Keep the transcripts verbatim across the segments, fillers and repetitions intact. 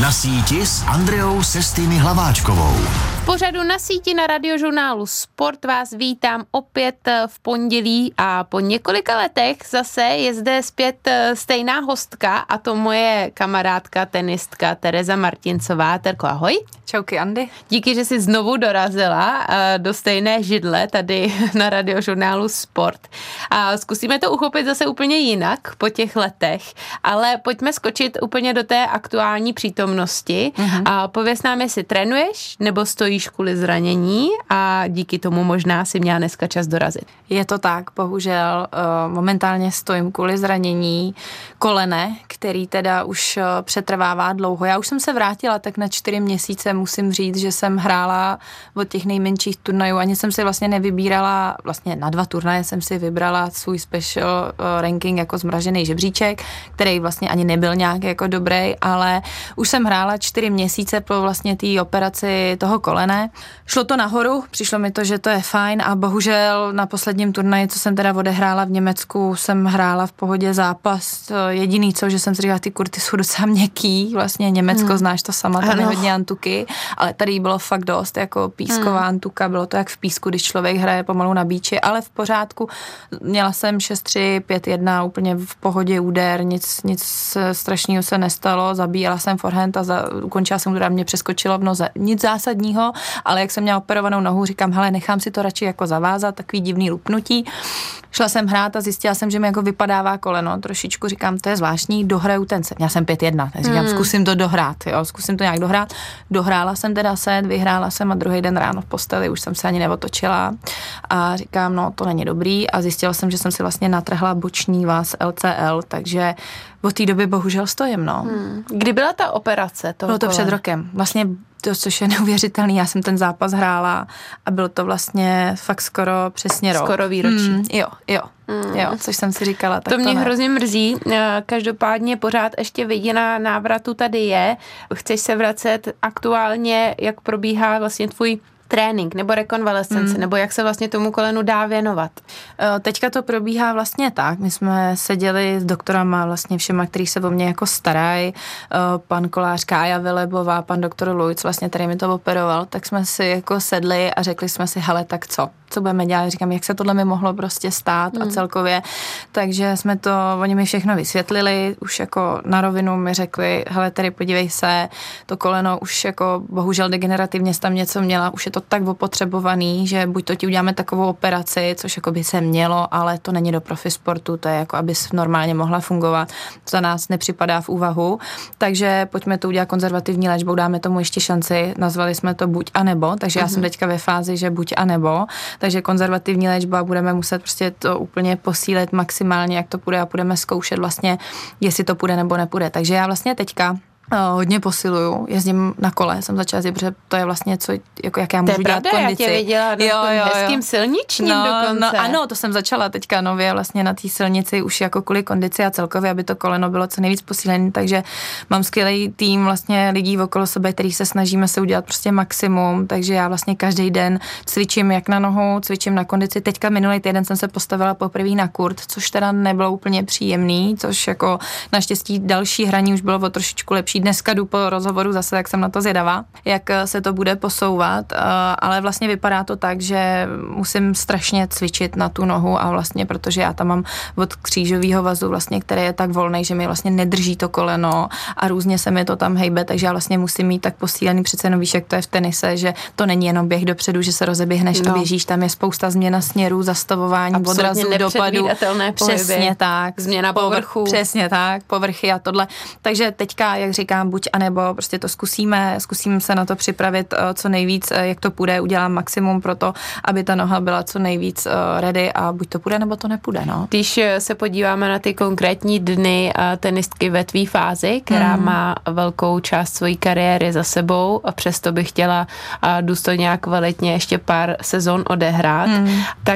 Na síti s Andreou Sestými Hlaváčkovou. V pořadu Na síti na radiožurnálu Sport vás vítám opět v pondělí a po několika letech zase je zde zpět stejná hostka a to moje kamarádka, tenistka Tereza Martincová. Terko, ahoj. Čauky, Andy. Díky, že jsi znovu dorazila do stejné židle tady na radiožurnálu Sport. A zkusíme to uchopit zase úplně jinak po těch letech, ale pojďme skočit úplně do té aktuální přítomnosti. Mm-hmm. A pověz nám, jestli trénuješ nebo stojíš kvůli zranění a díky tomu možná si měla dneska čas dorazit. Je to tak, bohužel momentálně stojím kvůli zranění kolene, který teda už přetrvává dlouho. Já už jsem se vrátila tak na čtyři měsíce, musím říct, že jsem hrála od těch nejmenších turnajů, ani jsem si vlastně nevybírala, vlastně na dva turnaje jsem si vybrala svůj special ranking jako zmražený žebříček, který vlastně ani nebyl nějak jako dobrý, ale už jsem hrála čtyři měsíce po vlastně té operaci toho kolene. Šlo to nahoru, přišlo mi to, že to je fajn a bohužel na posledním turnaji, co jsem teda odehrála v Německu, jsem hrála v pohodě zápas. Jediný co, že jsem si říkala, ty kurty jsou docela měkký, vlastně Německo, hmm. znáš to sama, tam je hodně antuky, ale tady bylo fakt dost, jako písková hmm. antuka, bylo to jak v písku, když člověk hraje pomalu na bíči, ale v pořádku. Měla jsem šest tři, pět jedna, úplně v pohodě úder, nic, nic strašného se nestalo, zabíjela jsem forehand a za, ukončila jsem úder, mě přeskočilo v noze. Nic zásadního, ale jak jsem měla operovanou nohu, říkám, hele, nechám si to radši jako zavázat, takový divný lupnutí. Šla jsem hrát a zjistila jsem, že mi jako vypadává koleno. Trošičku říkám, to je zvláštní, dohraju ten set. Já jsem pět jedna, tak říkám, hmm. zkusím to dohrát, jo, zkusím to nějak dohrát. Dohrála jsem teda set, vyhrála jsem a druhý den ráno v posteli už jsem se ani neotočila a říkám, no to není dobrý a zjistila jsem, že jsem si vlastně natrhla boční vaz L C L, takže od té doby bohužel stojím, no. Hmm. Kdy byla ta operace? Bylo to před rokem. Vlastně to, což je neuvěřitelný, já jsem ten zápas hrála a bylo to vlastně fakt skoro přesně rok. Skoro výročí. Mm, jo, jo, mm. jo, což jsem si říkala. Tak to mě to hrozně mrzí, každopádně pořád ještě vidina návratu tady je. Chceš se vracet aktuálně, jak probíhá vlastně tvůj trénink nebo rekonvalescence, hmm. nebo jak se vlastně tomu kolenu dá věnovat? Teďka to probíhá vlastně tak. My jsme seděli s doktorama vlastně všema, který se o mě jako starají. Pan kolář Kája Vilebová, pan doktor Lujc, vlastně, který mi to operoval, tak jsme si jako sedli a řekli jsme si, hele, tak co? Co budeme dělat? Říkám, jak se tohle mi mohlo prostě stát hmm. a celkově. Takže jsme to, oni mi všechno vysvětlili, už jako na rovinu mi řekli, hele, tady podívej se, to koleno už jako bohužel degenerativně tam něco měla, už je to tak opotřebovaný, že buď to ti uděláme takovou operaci, což jako by se mělo, ale to není do profi sportu, to je jako, abys normálně mohla fungovat. To za nás nepřipadá v úvahu, takže pojďme to udělat konzervativní léčbou, dáme tomu ještě šanci, nazvali jsme to buď a nebo, takže mm-hmm. já jsem teďka ve fázi, že buď a nebo, takže konzervativní léčba, budeme muset prostě to úplně posílit maximálně, jak to půjde a budeme zkoušet vlastně, jestli to půjde nebo nepůjde. Takže já vlastně teďka hodně posiluju, jezdím na kole, jsem začala jezdit, protože to je vlastně co, jako jak já můžu dělat kondici. Já tě viděla na jo, jo, hezkým silničním no, dokonce. No, ano, to jsem začala teďka nově vlastně na té silnici už jako kvůli kondici a celkově, aby to koleno bylo co nejvíc posílené, takže mám skvělý tým vlastně lidí okolo sebe, který se snažíme se udělat prostě maximum, takže já vlastně každý den cvičím jak na nohu, cvičím na kondici. Teďka minulý týden jsem se postavila poprvé na kurt, což teda nebylo úplně příjemný, což jako naštěstí další hraní už bylo o trošičku lepší. Dneska jdu po rozhovoru zase, jak jsem na to zvědavá, jak se to bude posouvat, ale vlastně vypadá to tak, že musím strašně cvičit na tu nohu a vlastně, protože já tam mám od křížového vazu vlastně, který je tak volný, že mi vlastně nedrží to koleno a různě se mi to tam hejbe, takže já vlastně musím mít tak posílený, přece jenom víš, jak to je v tenise, že to není jenom běh dopředu, že se rozeběhneš no. a běžíš, tam je spousta změna směrů, zastavování, odrazů, dopadů. Přesně tak. Změna povrchu. Přesně tak, povrchy a tohle. Takže teďka, jak říkám, buď a nebo prostě to zkusíme, zkusím se na to připravit co nejvíc, jak to půjde, udělám maximum pro to, aby ta noha byla co nejvíc ready a buď to půjde, nebo to nepůjde, no. Když se podíváme na ty konkrétní dny tenistky ve tvý fázi, která mm. má velkou část své kariéry za sebou a přesto by chtěla důstojně a kvalitně ještě pár sezon odehrát, mm. tak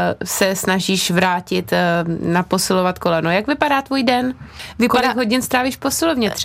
se snažíš vrátit na posilovat koleno. Jak vypadá tvůj den? Vypadá... Kolik hodin strávíš v posilovně třeba? Nebo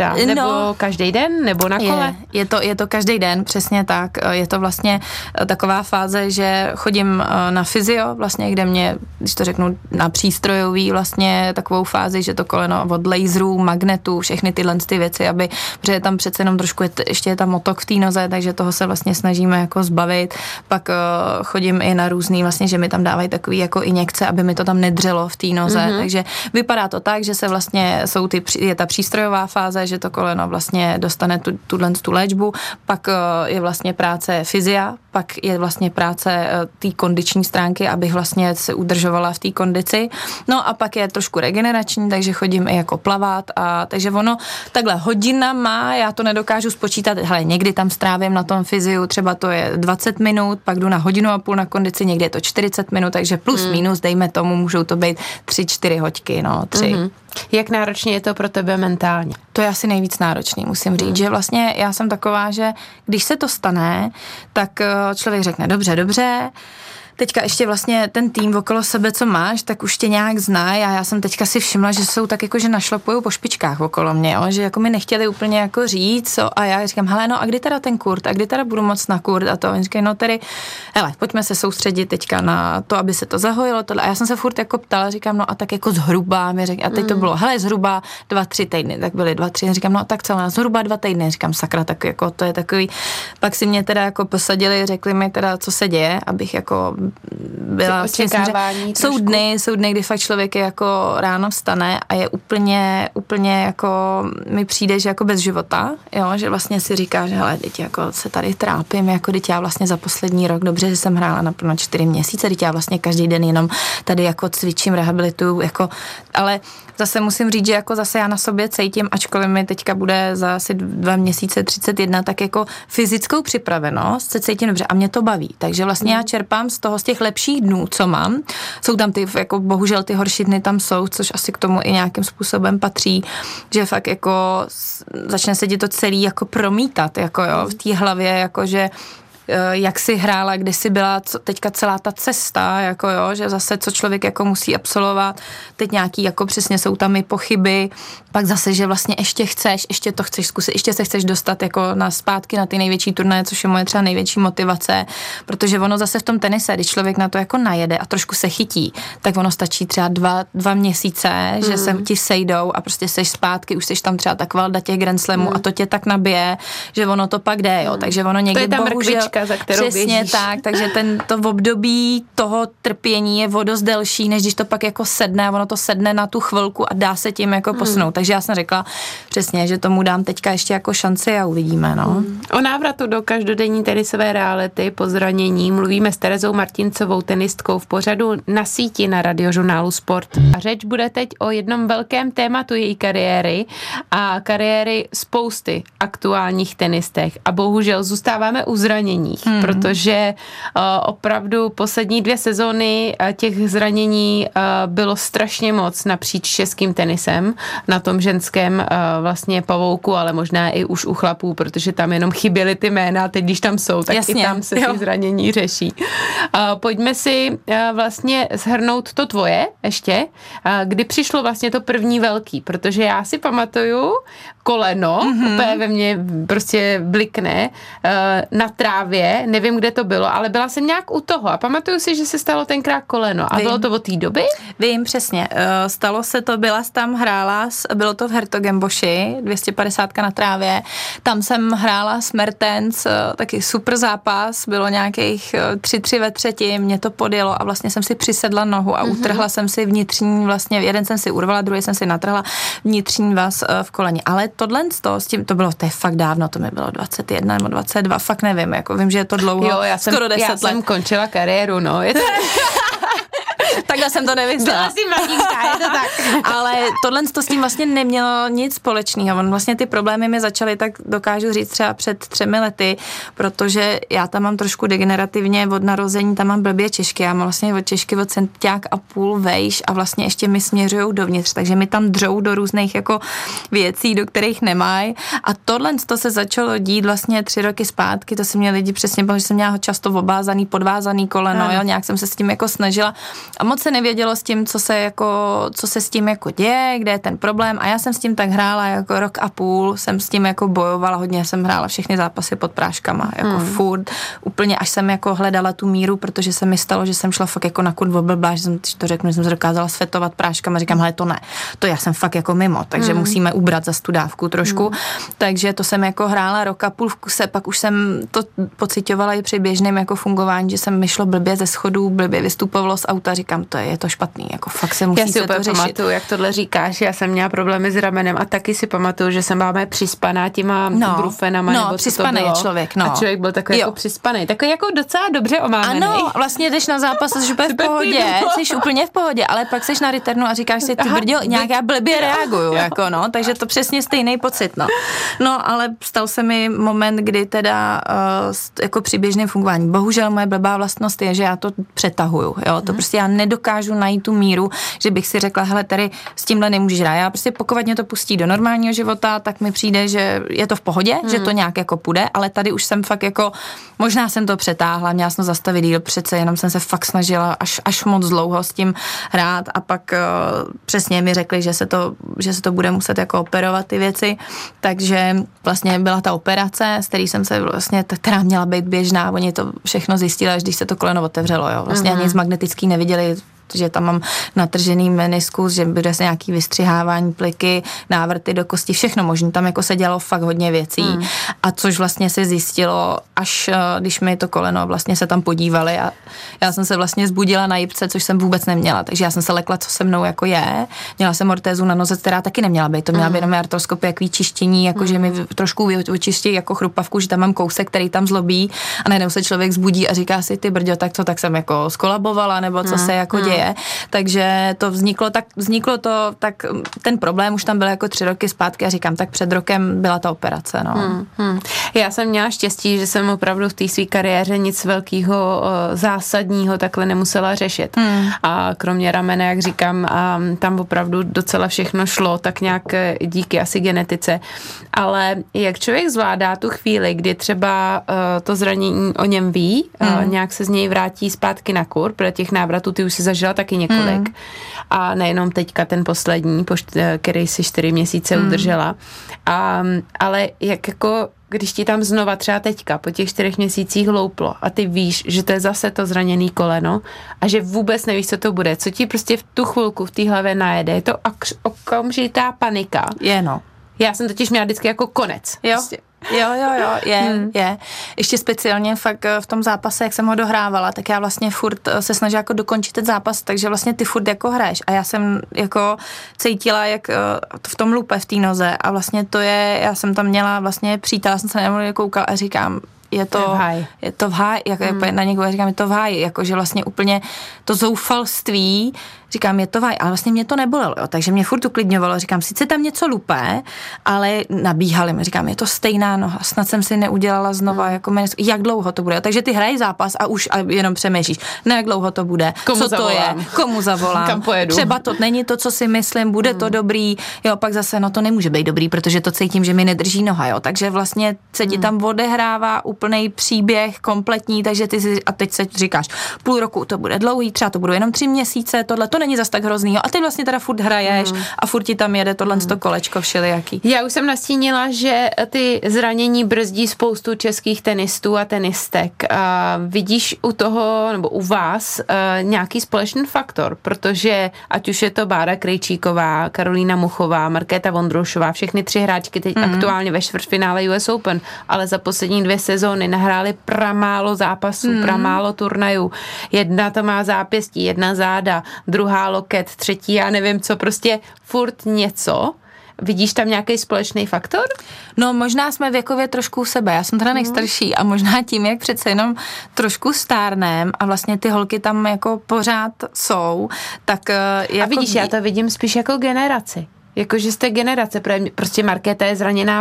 no, každý den nebo na kole? Je, je, to, je to každý den, přesně tak. Je to vlastně taková fáze, že chodím na fyzio, vlastně, kde mě, když to řeknu, na přístrojový vlastně takovou fázi, že to koleno od laserů, magnetů, všechny tyhle ty věci, aby, protože je tam přece jenom trošku, je, ještě je tam motok v té noze, takže toho se vlastně snažíme jako zbavit. Pak uh, chodím i na různý, vlastně, že mi tam dávají takový jako injekce, aby mi to tam nedřelo v té noze, mm-hmm. takže vypadá to tak, že se vlastně jsou ty, je ta přístrojová fáze, že to koleno vlastně dostane tu, tuhle tu léčbu, pak uh, je vlastně práce fyzia, pak je vlastně práce uh, té kondiční stránky, abych vlastně se udržovala v té kondici, no a pak je trošku regenerační, takže chodím i jako plavat a takže ono takhle hodina má, já to nedokážu spočítat, hele, někdy tam strávím na tom fyziu, třeba to je dvacet minut, pak jdu na hodinu a půl na kondici, někdy je to čtyřicet minut, takže plus mm. minus, dejme tomu, můžou to být tři, čtyři hoďky, no, tři. Mm-hmm. Jak náročně je to pro tebe mentálně? To je asi nejvíc náročný, musím říct, mm. že vlastně já jsem taková, že když se to stane, tak člověk řekne, dobře, dobře, teďka ještě vlastně ten tým okolo sebe, co máš, tak už tě nějak zná a já jsem teďka si všimla, že jsou tak jako, že našlapujou po špičkách okolo mě, jo? Že jako mi nechtěli úplně jako říct, co, a já říkám, hele, no a kdy teda ten kurt, a kdy teda budu moc na kurt a to, oni říkají, no tedy, hele, pojďme se soustředit teďka na to, aby se to zahojilo, tohle. A já jsem se furt jako ptala, říkám, no a tak jako zhruba, mi řek, a teď to bylo, hele, zhruba dva, tři týdny, tak byly dva, tři, říkám, no tak celá, zhruba dva týdny, říkám, sakra, tak jako to je takový, pak si mě teda jako posadili, řekli mi teda, co se děje, abych jako byla očekávání. Jsou dny, jsou dny, kdy fakt člověk je jako ráno vstane a je úplně, úplně jako mi přijde, že jako bez života, jo, že vlastně si říká, že hele, teď jako se tady trápím, jako teď já vlastně za poslední rok, dobře, že jsem hrála naplno čtyři měsíce, teď já vlastně každý den jenom tady jako cvičím, rehabilituju, jako, ale zase musím říct, že jako zase já na sobě cítím, ačkoliv mi teďka bude za asi dva měsíce třicet jedna, tak jako fyzickou připravenost se cítím dobře a mě to baví, takže vlastně mm. já čerpám z toho, z těch lepších dnů, co mám. Jsou tam ty, jako bohužel ty horší dny tam jsou, což asi k tomu i nějakým způsobem patří, že fakt jako začne se ti to celý jako promítat, jako jo, v té hlavě, jako že jak si hrála, kde si byla co, teďka celá ta cesta, jako jo, že zase co člověk jako musí absolvovat, teď nějaký jako přesně jsou tam i pochyby, pak zase, že vlastně ještě chceš, ještě to chceš zkusit, ještě se chceš dostat jako na zpátky na ty největší turnaje, což je moje třeba největší motivace, protože ono zase v tom tenise, když člověk na to jako najede a trošku se chytí, tak ono stačí třeba dva, dva měsíce, mm. že se ti sejdou a prostě seš zpátky, už seš tam třeba tak valda těch Grand Slamů mm. a to tě tak nabije, že ono to pak jde, jo, mm. takže ono někdy bohužel za kterou přesně běžíš. Tak, takže ten, to v období toho trpění je o dost delší, než když to pak jako sedne a ono to sedne na tu chvilku a dá se tím jako posunout. Hmm. Takže já jsem řekla přesně, že tomu dám teďka ještě jako šanci a uvidíme, no. Hmm. O návratu do každodenní tenisové reality po zranění mluvíme s Terezou Martincovou, tenistkou v pořadu Na síti na Radiožurnálu Sport. A řeč bude teď o jednom velkém tématu její kariéry a kariéry spousty aktuálních tenistech. A bohužel zůstáváme u zranění. Hmm. Protože uh, opravdu poslední dvě sezóny uh, těch zranění uh, bylo strašně moc napříč českým tenisem, na tom ženském uh, vlastně pavouku, ale možná i už u chlapů, protože tam jenom chyběly ty jména, teď když tam jsou, tak Jasně, i tam se jo. ty zranění řeší. Uh, pojďme si uh, vlastně shrnout to tvoje ještě, uh, kdy přišlo vlastně to první velký, protože já si pamatuju koleno, mm-hmm. úplně ve mně prostě blikne, uh, na trávě, nevím, kde to bylo, ale byla jsem nějak u toho a pamatuju si, že se stalo tenkrát koleno. A Vím. Bylo to od té doby? Vím, přesně. Uh, stalo se to, byla jsi tam hrála, bylo to v Hertogenboši, dvě stě padesát na trávě. Tam jsem hrála s Mertens, uh, taky super zápas, bylo nějakých uh, tři tři ve třetí, mě to podjelo a vlastně jsem si přisedla nohu a mm-hmm. utrhla jsem si vnitřní, vlastně jeden jsem si urvala, druhý jsem si natrhla vnitřní vaz uh, v koleni. Ale tohle s tím, to bylo, to je fakt dávno, to mi bylo dvacet jedna nebo dvacet dva, fakt nevím, jako vím, že je to dlouho, jo, já jsem, skoro deset já let. Já jsem končila kariéru, no. Je to... Takhle jsem to nevyslela. Byla jsi mladíčka, je to tak. Ale tohle to s tím vlastně nemělo nic společného. On vlastně ty problémy mi začaly, tak dokážu říct třeba před třemi lety, protože já tam mám trošku degenerativně od narození, tam mám blbě češky, já mám vlastně od češky od centiák a půl vejš a vlastně ještě mi směřujou dovnitř, takže mi tam dřou do různých jako věcí, do kterých nemají. A tohle to se začalo dít vlastně tři roky zpátky, to si mě lidi přesně, protože jsem měla často obázaný, podvázaný koleno, jo, nějak jsem se s tím jako snažila. A moc se nevědělo s tím, co se jako, co se s tím jako děje, kde je ten problém a já jsem s tím tak hrála jako rok a půl, jsem s tím jako bojovala, hodně jsem hrála všechny zápasy pod práškama, jako hmm. furt, úplně až jsem jako hledala tu míru, protože se mi stalo, že jsem šla fakt jako na kurva blbá, že jsem to řeknu, že jsem se dokázala svetovat práškama, říkám, hele, to ne, to já jsem fakt jako mimo, takže hmm. musíme ubrat za tu dávku trošku, hmm. takže to jsem jako hrála rok a půl v kuse, pak už jsem to pocitovala i při běžném jako fungování, že jsem mi šlo blbě ze schodů, blbě vystupovalo z auta, říkám, to je, je to špatný, jako fakt se musí já si se to řešit. Pamatuju, jak tohle říkáš, já jsem měla problémy s ramenem a taky si pamatuju, že jsem byla přispaná těma no, brufenama, no, nebo přispaný je člověk, no. A člověk byl takový jo. jako přispaný, takový jako docela dobře omámený. Ano, vlastně jdeš na zápas a jsi úplně v pohodě, jsi úplně v pohodě, ale pak jsi na returnu a říkáš si, ty brďo, nějak já blbě reaguju, jako no, takže to přesně stejný pocit, no. No, ale stal se mi moment, kdy teda uh, jako při běžném fungování, bohužel moje blbá vlastnost je, že já to přetahuju, jo, to prostě já nedokážu najít tu míru, že bych si řekla, hele, tady s tímhle nemůžeš hrát, já prostě pokud mě to pustí do normálního života, tak mi přijde, že je to v pohodě, hmm. že to nějak jako půjde, ale tady už jsem fakt jako, možná jsem to přetáhla, měla jsem to zastavit díl přece, jenom jsem se fakt snažila až, až moc dlouho s tím hrát a pak uh, přesně mi řekli, že se to, že se to bude muset jako operovat ty věci, takže vlastně byla ta operace, s který jsem se vlastně, která měla být běžná, oni to všechno zjistili, až když se to koleno otevřelo, jo, vlastně uh-huh. ani z magnetický neviděli, že tam mám natržený meniskus, že bude se nějaký vystřihávání pliky, návrty do kosti, všechno možné. Tam jako se dělalo fakt hodně věcí. Mm. A což vlastně se zjistilo, až když mi to koleno vlastně se tam podívali a já jsem se vlastně zbudila na jipce, což jsem vůbec neměla. Takže já jsem se lekla, co se mnou jako je. Měla jsem ortézu na noze, která taky neměla být. To měla být jenom artroskopie, jak čištění, jako mm. že mi trošku vyčistí jako chrupavku, že tam mám kousek, který tam zlobí a najednou se člověk zbudí a říká si, ty brďo, tak to tak jsem jako skolabovala, nebo co mm. se jako děje. Je. Takže to vzniklo tak, vzniklo to, tak ten problém už tam byl jako tři roky zpátky a říkám, tak před rokem byla ta operace, no. Hmm, hmm. Já jsem měla štěstí, že jsem opravdu v té své kariéře nic velkého zásadního takhle nemusela řešit. Hmm. A kromě ramene, jak říkám, a tam opravdu docela všechno šlo, tak nějak díky asi genetice. Ale jak člověk zvládá tu chvíli, kdy třeba uh, to zranění o něm ví, hmm. uh, nějak se z něj vrátí zpátky na kur, protože těch návratů ty už si zažila taky několik. Mm. A nejenom teďka ten poslední, který si čtyři měsíce mm. udržela. A, ale jak jako, když ti tam znova třeba teďka po těch čtyřech měsících hlouplo a ty víš, že to je zase to zraněný koleno a že vůbec nevíš, co to bude, co ti prostě v tu chvilku v té hlavě najede, je to okamžitá panika. Je, no. Já jsem totiž měla vždycky jako konec. Jo. Prostě. Jo, jo, jo, je, hmm. je. Ještě speciálně fakt v tom zápase, jak jsem ho dohrávala, tak já vlastně furt se snažila jako dokončit ten zápas, takže vlastně ty furt jako hraješ a já jsem jako cítila, jak v tom lupe v té noze a vlastně to je, já jsem tam měla vlastně přítel, jsem se na něj koukala a říkám, je to, je v háji. Je to v háji, jako hmm. na někoho říkám, je to v háji, jakože vlastně úplně to zoufalství, říkám, je to v háji, ale vlastně mě to nebolelo, jo, takže mě furt uklidňovalo, říkám, sice tam něco lupé, ale nabíhali mi, říkám, je to stejná noha, snad jsem si neudělala znova, jako menis, jak dlouho to bude, jo, takže ty hrají zápas a už a jenom přemýšlíš, ne jak dlouho to bude, komu co zavolám. to je, komu zavolám, kam pojedu. Třeba to není to, co si myslím, bude hmm. to dobrý, jo, pak zase, no to nemůže být dobrý, protože to cítím, že mi nedrží noha, jo, takže vlastně se ti hmm. tam odehrává úplnej příběh kompletní, takže ty si, a teď se říkáš, půl roku to bude dlouhý, třeba to budou jenom tři měsíce, tohle to není zas tak hrozný, a ty vlastně teda furt hraješ mm. a furt ti tam jede tohle mm. to kolečko všelijaký. Já už jsem nastínila, že ty zranění brzdí spoustu českých tenistů a tenistek. A vidíš u toho, nebo u vás nějaký společný faktor, protože ať už je to Bára Krejčíková, Karolína Muchová, Markéta Vondroušová, všechny tři hráčky teď mm. aktuálně ve čtvrtfinále U S Open, ale za poslední dvě sezóny nahráli pramálo zápasů, mm. pramálo turnajů. Jedna to má zápěstí, jedna záda, druhá loket, třetí, já nevím co, prostě furt něco. Vidíš tam nějaký společný faktor? No možná jsme věkově trošku u sebe, já jsem teda nejstarší a možná tím, jak přece jenom trošku stárnem a vlastně ty holky tam jako pořád jsou, tak jako... A vidíš, já to vidím spíš jako generaci. Jakože jste generace, prostě Markéta je zraněná od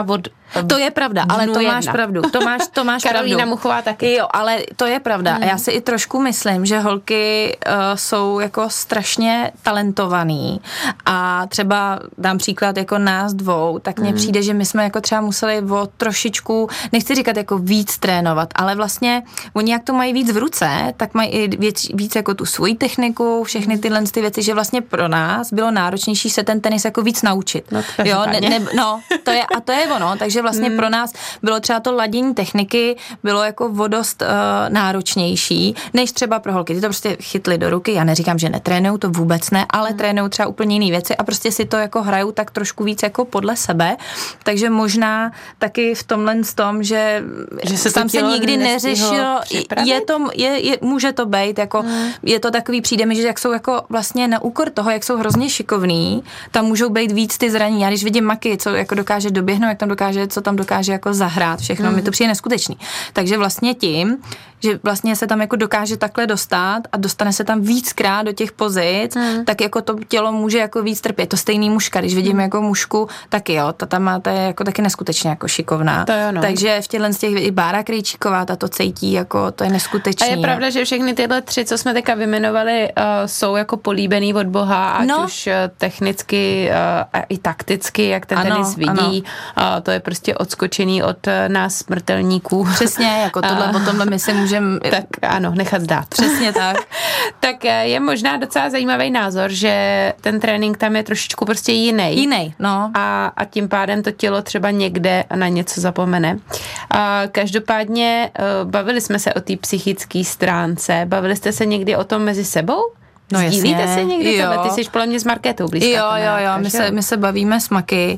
To je pravda, ale to máš pravdu. To máš, to máš pravdu. Karolína Muchová taky. Jo, ale to je pravda. Hmm. A já si i trošku myslím, že holky uh, jsou jako strašně talentovaný a třeba dám příklad jako nás dvou, tak mně hmm. přijde, že my jsme jako třeba museli o trošičku, nechci říkat jako víc trénovat, ale vlastně oni jak to mají víc v ruce, tak mají i víc, víc jako tu svoji techniku, všechny tyhle ty věci, že vlastně pro nás bylo náročnější se ten tenis jako víc naučit. No, jo, ne, ne, no to je, a to je ono, takže vlastně hmm. pro nás bylo třeba to ladění techniky, bylo jako vodost uh, náročnější, než třeba pro holky. Ty to prostě chytli do ruky, já neříkám, že netrénují, to vůbec ne, ale hmm. trénují třeba úplně jiné věci a prostě si to jako hrajou tak trošku víc jako podle sebe, takže možná taky v tomhle tom, že, že se tam se nikdy neřešilo, je to, je, je, může to být, jako hmm. je to takový, přijde mi, že jak jsou jako vlastně na úkor toho, jak jsou hrozně šikovní, tam můžou být víc ty zranění. Já když vidím Maki, co jako dokáže doběhnout, jak tam dokáže, co tam dokáže jako zahrát, všechno, mm. mi to přijde neskutečný. Takže vlastně tím, že vlastně se tam jako dokáže takhle dostat a dostane se tam víckrát do těch pozic, mm. tak jako to tělo může jako víc trpět. To stejný mužka, když vidím mm. jako mužku, taky jo, ta tam má, ta je jako taky neskutečně jako šikovná. To jo, no. Takže v těchhle z těch i Bára Krejčíková, ta to cítí, jako to je neskutečný. A je pravda, že všechny tyhle tři, co jsme teďka vyjmenovali, uh, jsou jako políbený od Boha, ať no. už uh, technicky uh, a i takticky, jak ten ano, tenis vidí. Uh, to je prostě odskočený od uh, nás smrtelníků. Přesně, jako tohle, uh, o tomhle my si můžeme... Tak ano, nechat zdát. Přesně tak. Tak uh, je možná docela zajímavý názor, že ten trénink tam je trošičku prostě jiný. Jiný, no. A, a tím pádem to tělo třeba někde na něco zapomene. Uh, každopádně uh, bavili jsme se o té psychické stránce. Bavili jste se někdy o tom mezi sebou? No Sdílíte jasně, se někdy jo. tohle? Ty jsi podle mě s Markétou blízká. Jo, jo, jo, my se, my se bavíme s Maky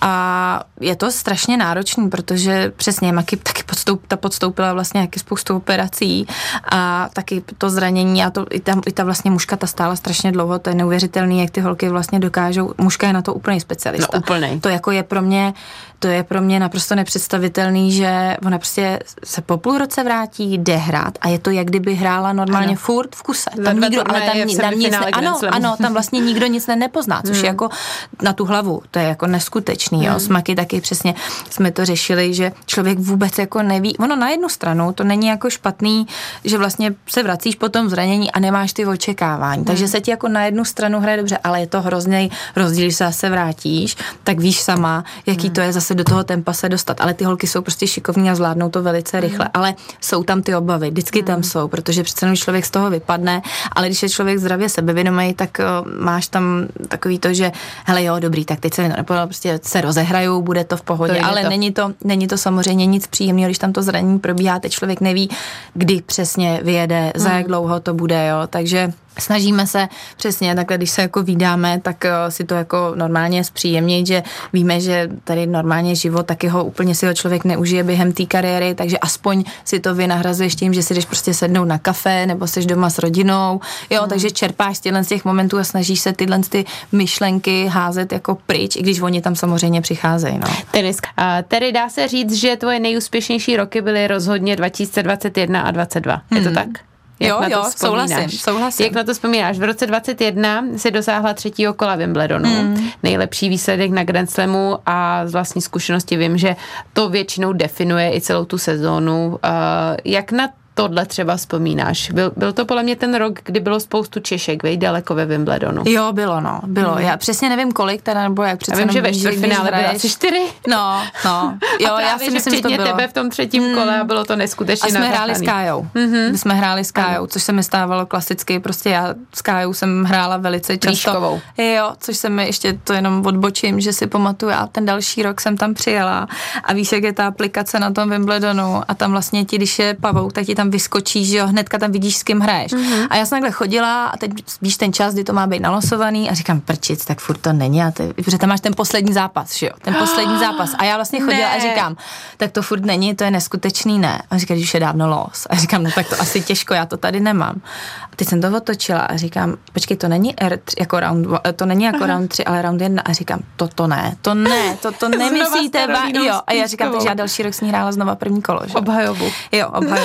a je to strašně náročný, protože přesně Maky taky podstoup, ta podstoupila vlastně jaký spoustu operací a taky to zranění a to, i, ta, i ta vlastně mužka ta stála strašně dlouho, to je neuvěřitelný, jak ty holky vlastně dokážou, mužka je na to úplný specialista. No úplnej. To jako je pro mě, to je pro mě naprosto nepředstavitelný, že ona prostě se po půl roce vrátí, jde hrát a je to, jak kdyby hrála normálně ano. furt v kuse. Tam nikdo, ale tam, tam nic ne, ano, ano, tam vlastně nikdo nic ne, nepozná, což hmm. je jako na tu hlavu, to je jako neskutečný, jo. Hmm. S Maky taky přesně jsme to řešili, že člověk vůbec jako neví, ono na jednu stranu to není jako špatný, že vlastně se vracíš po tom zranění a nemáš ty očekávání, hmm. takže se ti jako na jednu stranu hraje dobře, ale je to hrozný rozdíl, když se zase vrátíš, tak víš sama, jaký hmm. to je zase do toho tempa se dostat, ale ty holky jsou prostě šikovní a zvládnou to velice hmm. rychle, ale jsou tam ty obavy, vždycky hmm. tam jsou, protože přece jenom člověk z toho vypadne, ale když je člověk zdravě sebevědomý, tak uh, máš tam takový to, že hele jo, dobrý, tak teď se nepovedlo, prostě se rozehrajou, bude to v pohodě, to ale to. Není, to, není to samozřejmě nic příjemného, když tam to zranění probíhá, teď člověk neví, kdy přesně vyjede, hmm. za jak dlouho to bude, jo, takže snažíme se přesně takhle, když se jako vídáme, tak uh, si to jako normálně zpříjemnit, že víme, že tady normálně život, taky ho úplně si ho člověk neužije během té kariéry, takže aspoň si to vynahrazuješ tím, že si jdeš prostě sednout na kafe, nebo jsi doma s rodinou, jo, hmm. takže čerpáš tyhle z těch momentů a snažíš se tyhle ty myšlenky házet jako pryč, i když oni tam samozřejmě přicházejí, no. Teniska. A tedy dá se říct, že tvoje nejúspěšnější roky byly rozhodně dva tisíce dvacet jedna a dvacet dva. Je to hmm. tak? Jak jo, jo, souhlasím, souhlasím. Jak na to vzpomínáš? V roce dvacet jedna si dosáhla třetího kola Wimbledonu. Mm. Nejlepší výsledek na Grand Slamu a z vlastní zkušenosti vím, že to většinou definuje i celou tu sezónu. Uh, jak na tohle třeba vzpomínáš? Byl, byl to podle mě ten rok, kdy bylo spoustu Češek, vej, daleko ve Wimbledonu. Jo, bylo, no, bylo. Mm. Já přesně nevím kolik, teda, nebo jak přece. Já vím, že ve čtvrtfinále bylo asi čtyři. No, no. Jo, a právě, já si myslím, že to bylo. Tebe v tom třetím mm. kole a bylo to neskutečně. A jsme hráli s Kájou. Mm-hmm. My jsme hráli s Kájou, což se mi stávalo klasicky, prostě já s Kájou jsem hrála velice často. Líškovou. Jo, což se mi ještě to jenom odbočím, že si pamatuju, a ten další rok jsem tam přijela a víš, jak je ta aplikace na tom Wimbledonu a tam vlastně ti, když je pavouk, tak ti tam vyskočí, že jo, hnedka tam vidíš, s kým hraješ. Mm-hmm. A já jsem takhle chodila a teď víš ten čas, kdy to má být nalosovaný a říkám, prčic, tak furt to není a ty, protože tam máš ten poslední zápas, že jo, ten poslední zápas. A já vlastně chodila ne. a říkám, tak to furt není, to je neskutečný, ne. A říká, že už je dávno los. A říkám, no tak to asi těžko, já to tady nemám. A teď jsem to otočila a říkám, počkej, to není R tři, jako round, to není jako round tři, ale round jedna. A říkám, to to ne, to ne, to to nemyslíte, va, jo. A já říkám, takže já další rok s ní hrála znova první kolo, že? Obhajobu. Jo, obhajobu, no. A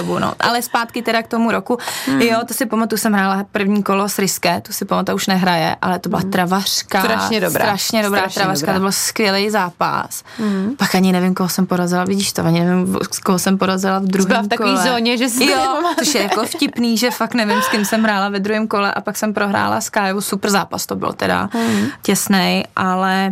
Ale zpátky teda k tomu roku. Hmm. Jo, to si pamatuju, jsem hrála první kolo s Riske, to si pamatuju, už nehraje, ale to byla hmm. travařka. Strašně dobrá. Strašně dobrá strašně travařka, dobrá. to byl skvělý zápas. Hmm. Pak ani nevím, koho jsem porazila, vidíš to, ani nevím, koho jsem porazila v druhém kole. Byla v takové zóně, že si jo, což je jako vtipný, že fakt nevím, s kým jsem hrála ve druhém kole a pak jsem prohrála s Kájou, super zápas to byl teda, hmm. těsnej, ale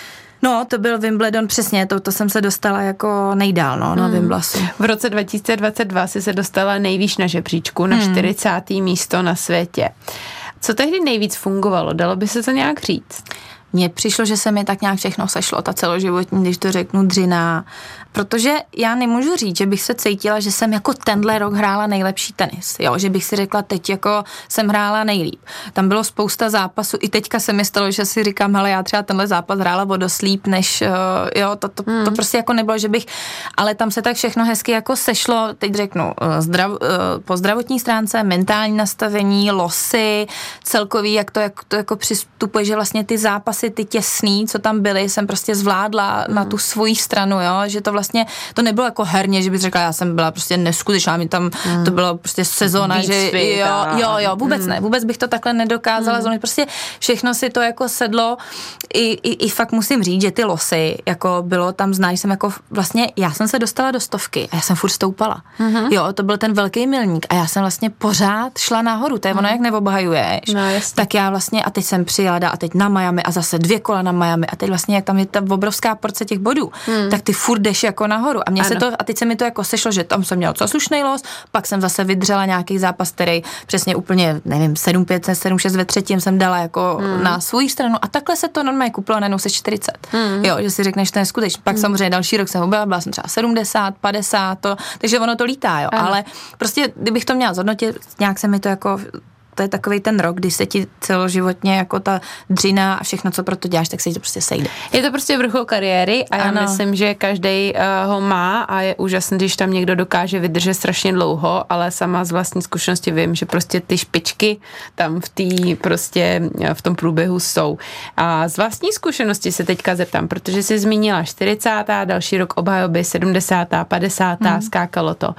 no, to byl Wimbledon, přesně, to, to jsem se dostala jako nejdál, no, na hmm. Wimblasu. V roce dva tisíce dvacet dva si se dostala nejvýš na žebříčku, na hmm. čtyřicátém místo na světě. Co tehdy nejvíc fungovalo? Dalo by se to nějak říct? Mně přišlo, že se mi tak nějak všechno sešlo, ta celoživotní, když to řeknu, dřina. Protože já nemůžu říct, že bych se cítila, že jsem jako tenhle rok hrála nejlepší tenis. Jo, že bych si řekla, teď jako jsem hrála nejlíp. Tam bylo spousta zápasů, i teďka se mi stalo, že si říkám, hele, já třeba tenhle zápas hrála o dost líp, než, jo, to, to, hmm. to prostě jako nebylo, že bych, ale tam se tak všechno hezky jako sešlo, teď řeknu, zdrav, po zdravotní stránce, mentální nastavení, losy, celkový, jak to, jak to jako přistupuje, že vlastně ty zápasy, ty těsný, co tam byly, jsem prostě zvládla hmm. na tu svoji stranu, jo, že to vlastně Vlastně to nebylo jako herně, že bych řekla, já jsem byla prostě neskutečná, mi tam mm. to bylo prostě sezóna, Víc že svět, jo, jo, jo, vůbec mm. ne, vůbec bych to takhle nedokázala mm. zlomit, prostě všechno si to jako sedlo i, i, i fakt musím říct, že ty losy, jako bylo tam, znáš, jsem jako vlastně, já jsem se dostala do stovky a já jsem furt stoupala, mm-hmm. jo, to byl ten velký milník a já jsem vlastně pořád šla nahoru, to je mm. ono, jak neobhajuješ, no, tak já vlastně a teď jsem přijela a teď na Miami a zase dvě kola na Miami a teď vlastně, jak tam je ta obrovská porce těch bodů, mm. tak ty furt jdeš jako nahoru. A, mě se to, a teď se mi to jako sešlo, že tam jsem měla co slušnej los, pak jsem zase vydržela nějaký zápas, který přesně úplně, nevím, sedm pět, sedm šest ve třetím jsem dala jako hmm. na svou stranu a takhle se to normálně kupilo najednou se čtyřicet. Hmm. Jo, že si řekneš, to je skutečně. Pak hmm. samozřejmě další rok jsem objela, byla jsem třeba sedmdesát, padesát, to, takže ono to lítá, jo. Ano. Ale prostě, kdybych to měla zhodnotit, nějak se mi to jako to je takovej ten rok, kdy se ti celoživotně jako ta dřina a všechno, co pro to děláš, tak se ti to prostě sejde. Je to prostě vrchol kariéry a já ano. myslím, že každý uh, ho má a je úžasný, když tam někdo dokáže vydržet strašně dlouho, ale sama z vlastní zkušenosti vím, že prostě ty špičky tam v té prostě v tom průběhu jsou. A z vlastní zkušenosti se teďka zeptám, protože jsi zmínila čtyřicátá, další rok obhajoby, sedmdesátá, padesátá, hmm. skákalo to.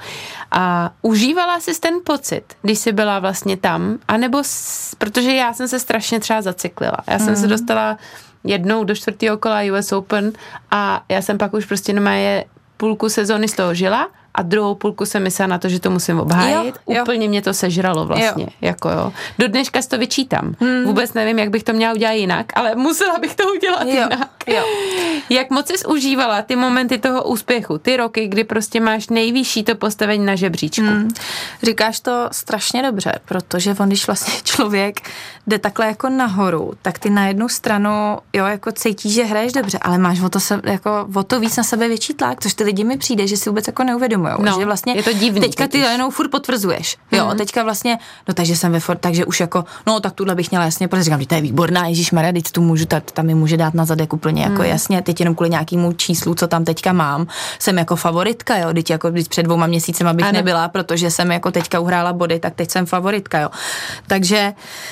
A užívala jsi ten pocit, když jsi byla vlastně tam, a nebo, s, protože já jsem se strašně třeba zacyklila. Já jsem mm. se dostala jednou do čtvrtého kola U S Open a já jsem pak už prostě normálně půlku sezóny z toho žila a druhou půlku jsem myslela na to, že to musím obhájit. Jo, Úplně jo. mě to sežralo vlastně. Jo. Jako jo. Do dneška si to vyčítám. Hmm. Vůbec nevím, jak bych to měla udělat jinak, ale musela bych to udělat jo. jinak. Jo. Jak moc jsi užívala ty momenty toho úspěchu, ty roky, kdy prostě máš nejvyšší to postavení na žebříčku? Hmm. Říkáš to strašně dobře, protože on, když vlastně člověk jde takhle jako nahoru, tak ty na jednu stranu, jo, jako cítíš, že hraješ dobře, ale máš o to, se, jako, o to víc na sebe větší tlak, což ty lidi mi přijde, že si vůbec jako neuvědomují. No, že vlastně je to divný. Teďka ty jenom furt potvrzuješ. Jo, mm. teďka vlastně, no takže jsem ve for, takže už jako, no tak tuhle bych měla jasně, protože říkám, že to je výborná, ježišmarja, teď tu můžu, tak tam mi může dát na zadek úplně jako mm. jasně, teď jenom kvůli nějakému číslu, co tam teďka mám, jsem jako favoritka, jo, teď jako před dvouma měsícema bych ano. nebyla, protože jsem jako teďka uhrála body, tak teď jsem favoritka, jo. Takže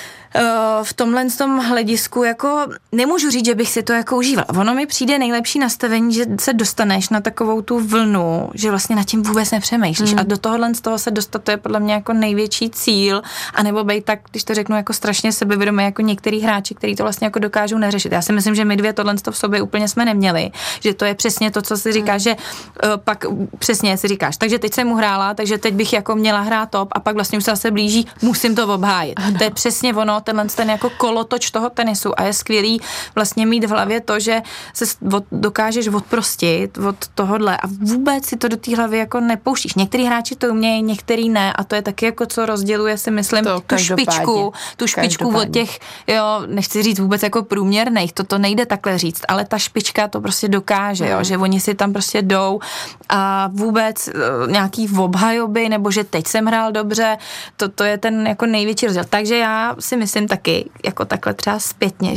v tomhle z tom hledisku jako nemůžu říct, že bych si to jako užívala. Ono mi přijde nejlepší nastavení, že se dostaneš na takovou tu vlnu, že vlastně nad tím vůbec nepřemýšlíš mm. a do tohohle z toho se dostat, to je podle mě jako největší cíl, anebo bejt tak, když to řeknu, jako strašně sebevědomé jako některý hráči, kteří to vlastně jako dokážou neřešit. Já si myslím, že my dvě tohle v sobě úplně jsme neměli, že to je přesně to, co si říkáš, mm. že uh, pak přesně si říkáš, takže teď jsem mu hrála, takže teď bych jako měla hrát top a pak vlastně už se zase blíží, musím to obhájit. Ano. To je přesně ono, tenhle ten jako kolotoč toho tenisu a je skvělý vlastně mít v hlavě to, že se od, dokážeš odprostit od tohodle a vůbec si to do té hlavy jako nepouštíš. Některý hráči to umějí, některý ne a to je taky jako co rozděluje si myslím to tu špičku, tu špičku od těch, jo, nechci říct vůbec jako průměrných, to to nejde takhle říct, ale ta špička to prostě dokáže, jo, že oni si tam prostě jdou a vůbec nějaký obhajoby nebo že teď jsem hrál dobře, to, to je ten jako největší rozdíl. Takže já si myslím taky, jako takhle třeba zpětně, že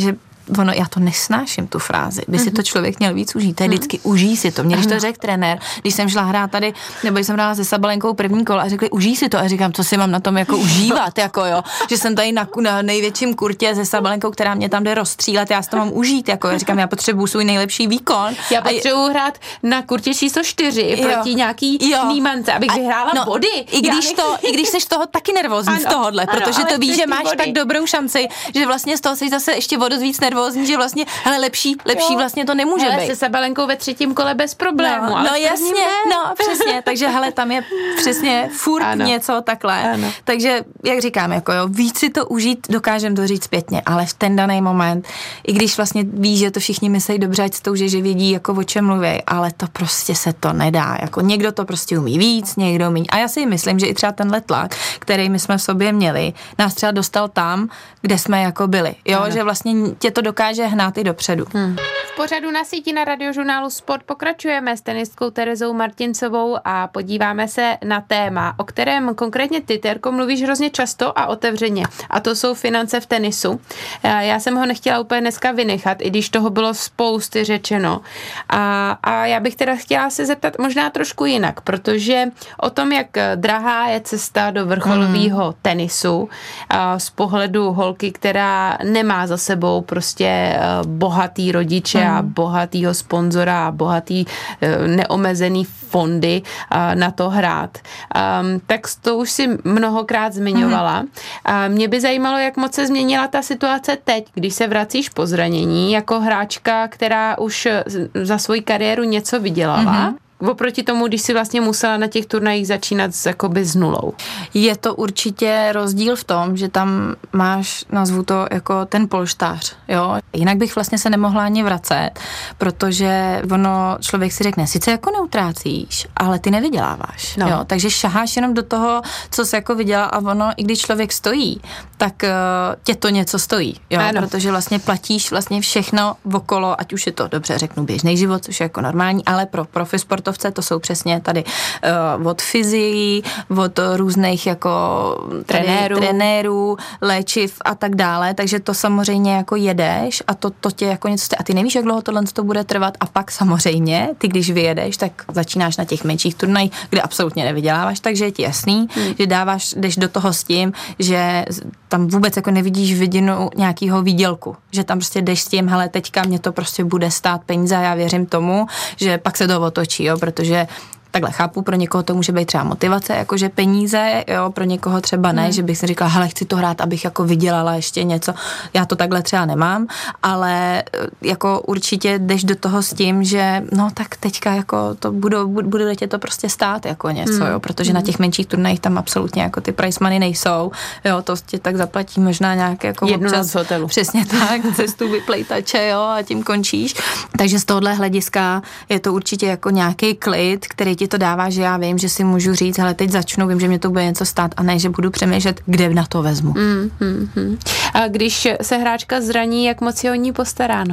ono, já to nesnáším, tu frázi, by si to člověk měl víc užít, to je vždycky užij si to. Mě když to řekl trenér, když jsem šla hrát tady, nebo když jsem hrála se Sabalenkou první kolo a řekli, užij si to, a říkám, co si mám na tom jako užívat, jako jo, že jsem tady na, na největším kurtě se Sabalenkou, která mě tam jde rozstřílet, já si to mám užít, jako já říkám, já potřebuju svůj nejlepší výkon. Já potřebuju hrát na kurtě číslo čtyři jo. proti nějaký nímance, abych vyhrála no, body. I když, to, I když jsi toho taky nervózní ano, z tohohle, ano, protože to víš, že máš body. Tak dobrou šanci, že vlastně z toho jsi zase ještě o dost víc nervózní, že vlastně, hele, lepší, lepší jo. vlastně to nemůže hele, být. Se Sabalenkou ve třetím kole bez problému. No, ale no jasně, no přesně, takže hele, tam je přesně furt ano. něco takhle. Ano. Takže, jak říkám, jako jo, víc si to užít, dokážem to říct zpětně, ale v ten daný moment, i když vlastně víš, že to všichni myslí dobře, ať to, že, že vědí, jako o čem mluví, ale to prostě se to nedá. Jako někdo to prostě umí víc, někdo umí. A já si myslím, že i třeba tenhle tlak, který my jsme v sobě měli, nás třeba dostal tam, kde jsme jako byli. Jo, ano. že vlastně tě to dokáže hnát i dopředu. Hmm. V pořadu Na síti na Radiožurnálu Sport pokračujeme s tenistkou Terezou Martincovou a podíváme se na téma, o kterém konkrétně ty, Terko, mluvíš hrozně často a otevřeně. A to jsou finance v tenisu. Já jsem ho nechtěla úplně dneska vynechat, i když toho bylo spousty řečeno. A, a já bych teda chtěla se zeptat možná trošku jinak, protože o tom, jak drahá je cesta do vrcholového mm. tenisu z pohledu holky, která nemá za sebou prostě bohatý rodiče mm. a bohatýho sponzora a bohatý neomezený fondy na to hrát. Tak to už si mnohokrát zmiňovala. Mm. Mě by zajímalo, jak moc se změnila ta situace teď, když se vracíš po zranění jako hráčka, která už za svoji kariéru něco vydělala. Mm-hmm. Oproti tomu, když si vlastně musela na těch turnajích začínat s, jakoby s nulou. Je to určitě rozdíl v tom, že tam máš, nazvu to jako ten polštář, jo. Jinak bych vlastně se nemohla ani vracet, protože ono, člověk si řekne, sice jako neutrácíš, ale ty nevyděláváš, no. jo. Takže šaháš jenom do toho, co se jako vydělá a ono, i když člověk stojí, tak uh, tě to něco stojí, jo. Ano. Protože vlastně platíš vlastně všechno okolo, ať už je to, dobře řeknu, běžný život, což je jako normální, ale pro profi sport to jsou přesně tady uh, od fyzií, od různých jako trenérů. trenérů, léčiv a tak dále, takže to samozřejmě jako jedeš a to, to tě jako něco a ty nevíš, jak dlouho tohle to bude trvat a pak samozřejmě, ty když vyjedeš, tak začínáš na těch menších turnajích, kde absolutně nevyděláváš, takže je ti jasný, hmm. že dáváš, jdeš do toho s tím, že tam vůbec jako nevidíš vidinu nějakého výdělku, že tam prostě jdeš s tím, hele, teďka mě to prostě bude stát peníze a já věřím tomu, že pak se to otočí, jo, protože takhle chápu, pro někoho to může být třeba motivace, jakože peníze, jo, pro někoho třeba ne, hmm. že bych si říkala, hele, chci to hrát, abych jako vydělala ještě něco. Já to takhle třeba nemám, ale jako určitě jdeš do toho s tím, že no tak teďka jako to budou, bude tě to prostě stát jako něco, hmm. jo, protože hmm. na těch menších turnajích tam absolutně jako ty price money nejsou, jo, to tě tak zaplatí možná nějaké jako jednu noc z hotelu. Přesně tak, cestu vyplejtače, jo, a tím končíš. Takže z tohohle hlediska je to určitě jako nějaký klid, který ti to dává, že já vím, že si můžu říct, ale teď začnu, vím, že mě to bude něco stát a ne, že budu přemýšlet, kde na to vezmu. Mm, mm, mm. A když se hráčka zraní, jak moc je o ní postaráno?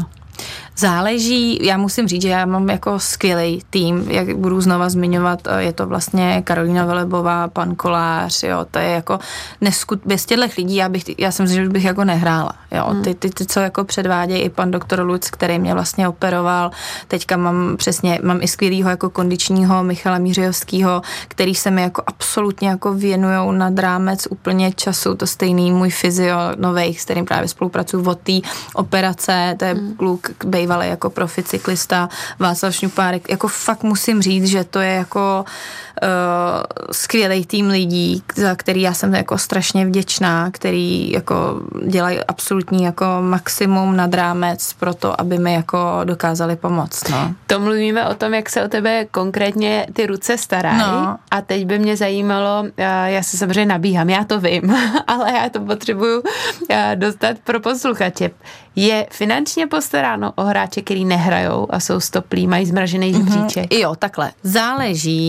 Záleží, já musím říct, že já mám jako skvělý tým, jak budu znova zmiňovat, je to vlastně Karolína Velebová, pan Kolář, jo, to je jako neskut, bez těchto lidí, já, bych, já jsem si, že bych jako nehrála, jo, hmm. ty, ty, ty, co jako předvádějí i pan doktor Luc, který mě vlastně operoval, teďka mám přesně, mám i skvělýho jako kondičního Michala Mířejovskýho, který se mi jako absolutně jako věnujou nad rámec úplně času, to stejný můj fyzio novej, s kterým právě spolupracuju od té operace, to je hmm. kluk, bývalý jako profi cyklista Václav Šňupárek, jako fakt musím říct, že to je jako uh, skvělý tým lidí, za který já jsem jako strašně vděčná, který jako dělají absolutní jako maximum nad rámec pro to, aby mi jako dokázali pomoct, no. To mluvíme o tom, jak se o tebe konkrétně ty ruce starají no. a teď by mě zajímalo, já se samozřejmě nabíhám, já to vím, ale já to potřebuju dostat pro posluchače. Je finančně postaráno o hráče, který nehrajou a jsou stoplí, mají zmražený žebříček? Mm-hmm. Jo, takhle. Záleží,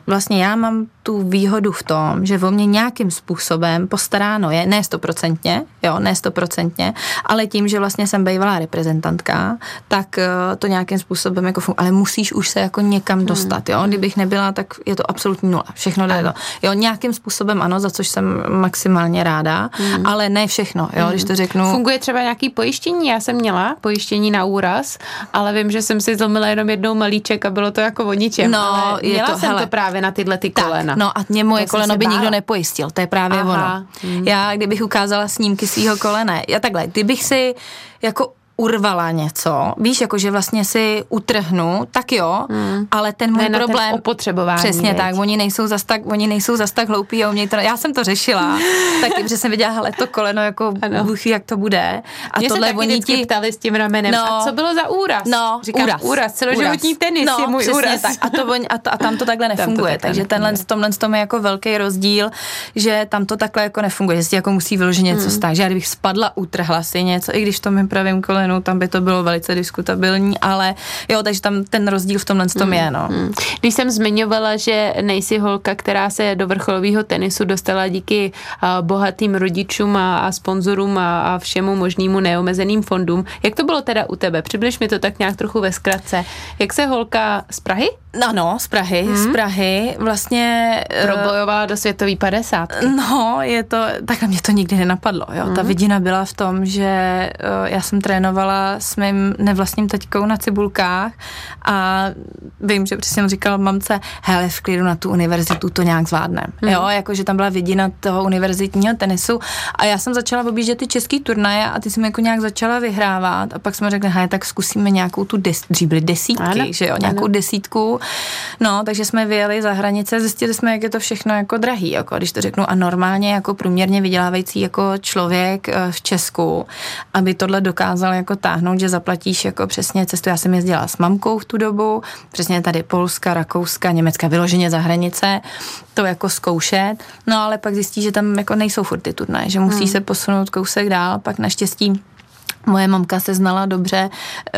vlastně já mám tu výhodu v tom, že o mě nějakým způsobem postaráno je, ne stoprocentně, jo, ne stoprocentně, ale tím, že vlastně jsem bývalá reprezentantka, tak to nějakým způsobem jako funguje, ale musíš už se jako někam dostat, jo, kdybych nebyla, tak je to absolutní nula, všechno jde to, jo, nějakým způsobem ano, za což jsem maximálně ráda, hmm. ale ne všechno, jo, hmm. když to řeknu. Funguje třeba nějaký pojištění, já jsem měla pojištění na úraz, ale vím, že jsem si zlomila jenom jednou malíček a bylo to jako o ničem, no, ale měla to, jsem hele, to právě na tyhle ty kolena. No a mě moje to koleno by nikdo nepojistil, to je právě Aha. ono. Hmm. Já, kdybych ukázala snímky svýho kolene, já takhle, kdybych si jako urvala něco, víš, jako že vlastně si utrhnu, tak jo, hmm. ale ten můj ne, problém... Ten opotřebování. Přesně věc. tak, oni nejsou zas tak, oni nejsou zas tak hloupí a umějí to, já jsem to řešila, taky, protože jsem viděla, hele, to koleno, jako bůh, jak to bude. A mě tohle se taky oni ti ptali s tím ramenem, no, a co bylo za úraz? No, Říkám, úraz. úraz, celoživotní úraz. Tenis no, je můj úraz. Tak. A, to, a, to, a tam to takhle nefunguje, to takže tenhle v tomhle tom je jako velký rozdíl, že tam to takhle jako nefunguje, že si jako musí vyložit něco hmm. stát, že já kdybych spadla, utrhla si něco, i když v tom mým pravém kolenu, tam by to bylo velice diskutabilní, ale jo, takže tam ten rozdíl v tomhle tom mm, je, no. Mm. Když jsem zmiňovala, že nejsi holka, která se do vrcholového tenisu dostala díky uh, bohatým rodičům a, a sponzorům a, a všemu možnému neomezeným fondům, jak to bylo teda u tebe? Přibliž mi to tak nějak trochu ve zkratce. Jak se holka z Prahy? No, no, z Prahy, mm. z Prahy, vlastně... Probojovala do světový padesátky. No, je to, takhle mě to nikdy nenapadlo, jo. Mm. Ta vidina byla v tom, že uh, já jsem trénovala s mým nevlastním taťkou na Cibulkách a vím, že přesně říkal mamce, hele, v klidu na tu univerzitu to nějak zvládnem, mm. jo, jakože tam byla vidina toho univerzitního tenisu a já jsem začala objíždět ty český turnaje a ty jsem jako nějak začala vyhrávat a pak jsme řekli, hej, tak zkusíme nějakou tu des, dřív byly desítky, ano, že jo, nějakou ano. desítku. No, takže jsme vyjeli za hranice, zjistili jsme, jak je to všechno jako drahý, jako když to řeknu, a normálně jako průměrně vydělávající jako člověk v Česku, aby tohle dokázal jako táhnout, že zaplatíš jako přesně cestu. Já jsem jezdila s mamkou v tu dobu, přesně tady Polska, Rakouska, Německa, vyloženě za hranice, to jako zkoušet, no ale pak zjistí, že tam jako nejsou furt ty turnaje, že musí hmm. se posunout kousek dál, pak naštěstí moje mamka se znala dobře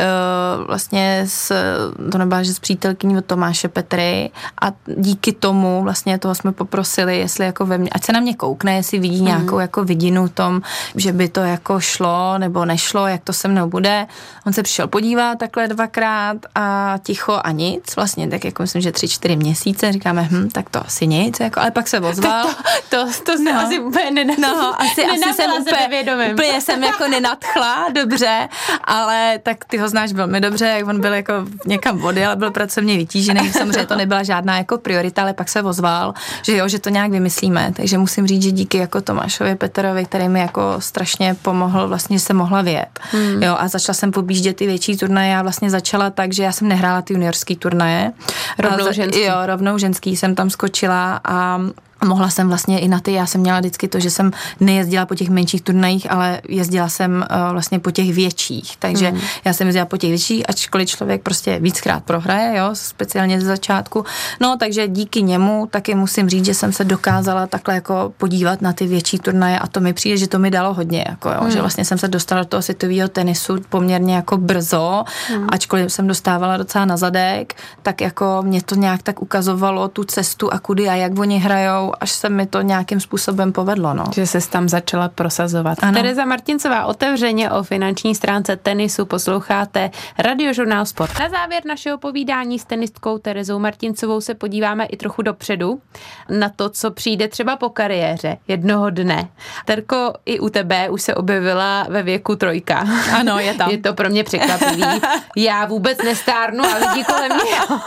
uh, vlastně s, to nebyla, že s přítelkyní od Tomáše Petry a díky tomu vlastně toho jsme poprosili, jestli jako ve mně, ať se na mě koukne, jestli vidí mm. nějakou jako vidinu v tom, že by to jako šlo nebo nešlo, jak to se mnou bude. On se přišel podívat takhle dvakrát a ticho a nic, vlastně tak jako myslím, že tři, čtyři měsíce, říkáme, hm, tak to asi nic, jako, ale pak se ozval. To, to, to, to se no. asi úplně nenadchla. No, asi, asi jsem úplně, úplně jsem jako nenadchla, dobře, ale tak ty ho znáš velmi dobře, jak on byl jako někam vody, ale byl pracovně vytížený, samozřejmě to nebyla žádná jako priorita, ale pak se ozval, že jo, že to nějak vymyslíme, takže musím říct, že díky jako Tomášovi Peterovi, který mi jako strašně pomohl, vlastně, že jsem mohla vyjet, hmm. jo, a začala jsem pobíždět ty větší turnaje, já vlastně začala tak, že já jsem nehrála ty juniorský turnaje. Rovnou za, ženský. Jo, rovnou ženský jsem tam skočila a mohla jsem vlastně i na ty, já jsem měla vždycky to, že jsem nejezdila po těch menších turnajích, ale jezdila jsem uh, vlastně po těch větších, takže mm. já jsem jezdila po těch větších, ačkoliv člověk prostě víckrát prohraje, jo, speciálně ze začátku, no takže díky němu taky musím říct, že jsem se dokázala takhle jako podívat na ty větší turnaje a to mi přijde, že to mi dalo hodně, jako jo, mm. že vlastně jsem se dostala do toho světového tenisu poměrně jako brzo, mm. ačkoliv jsem dostávala docela na zadek, tak jako mě to nějak tak ukazovalo tu cestu a kudy a jak oni hrajou, až se mi to nějakým způsobem povedlo, no. Že ses tam začala prosazovat. Ano. Tereza Martincová, otevřeně o finanční stránce tenisu posloucháte Radiožurnál Sport. Na závěr našeho povídání s tenistkou Terezou Martincovou se podíváme i trochu dopředu na to, co přijde třeba po kariéře jednoho dne. Terko, i u tebe už se objevila ve věku trojka. Ano, je tam. Je to pro mě překvapivý. Já vůbec nestárnu a lidi kolem mě.